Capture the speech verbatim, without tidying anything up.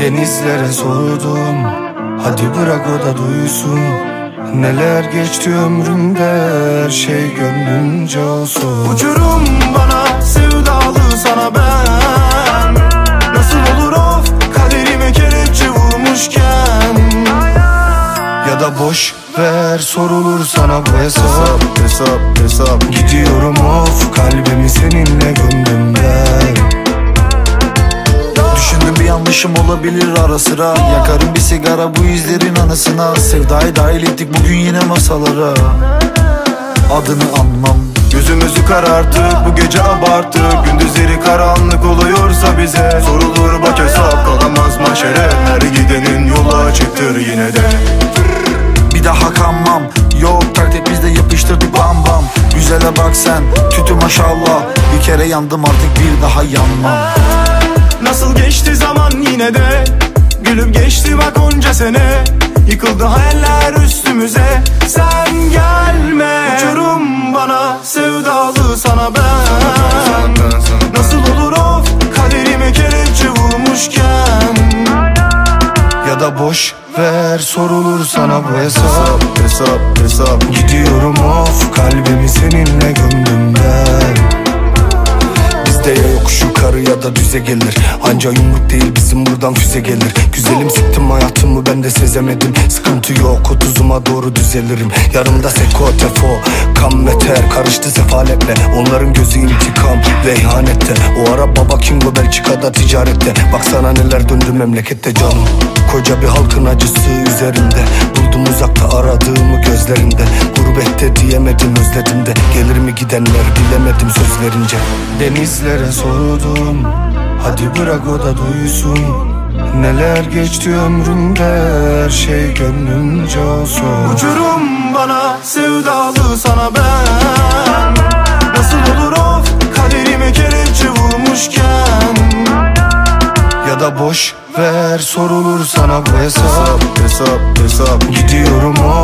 Denizlere sordum, hadi bırak o da duysun. Neler geçti ömrümde, her şey gönlünce olsun. Uçurum bana, sevdalı sana ben. Nasıl olur of, kaderime kelepçe vurmuşken. Ya da boş ver, sorulur sana bu hesap. Hesap, hesap, hesap. Gidiyorum of, kalbimi seninle gömdüm ben. Düşündüm bir yanlışım olabilir ara sıra. Yakarım bir sigara bu izlerin anısına. Sevdayı dahil ettik bugün yine masalara. Adını anmam. Gözümüzü kararttık, bu gece abarttık. Gündüzleri karanlık oluyorsa bize sorulur bak hesap, kalamaz maşere. Her gidenin yolu açıktır yine de. Bir daha kanmam, yok taktik bizde yapıştırdık bam bam. Güzele bak sen, tütü maşallah. Bir kere yandım artık bir daha yanmam. Nasıl geçti zaman yine de, gülüp geçti bak onca sene. Yıkıldı hayaller üstümüze, sen gelme. Uçurum bana, sevdalı sana ben. Nasıl olur of, kaderime kelepçe vurmuşken. Ya da boş ver, sorulur sana bu hesap. Hesap, hesap, hesap. Gidiyorum of, kalbimi seninle gömdüm ben. Bizde ya yokuş yukarı ya da düze gelir. Anca yumruk değil bizim buradan füze gelir. Güzelim siktim hayatımı ben de sezemedim. Sıkıntı yok otuzuma doğru düzelirim. Yarımda seko tefo, kan beter karıştı sefaletle. Onların gözü intikam ve ihanette. O ara baba Kingo Belçika'da ticarette. Baksana neler döndü memlekette canım. Koca bir halkın acısı üzerinde. Buldum uzakta aradığımı gözlerinde. Gurbette diyemedim özledim de. Gelir mi gidenler bilemedim söz verince. Denizlere sordum, hadi bırak o da duysun. Neler geçti ömrümde, her şey gönlünce olsun. Uçurum bana, sevdalı sana ben. Nasıl olur of, kaderime kelepçe vurmuşken. Ya da boş ver, sorulur sana bu hesap. Hesap, hesap, hesap. Gidiyorum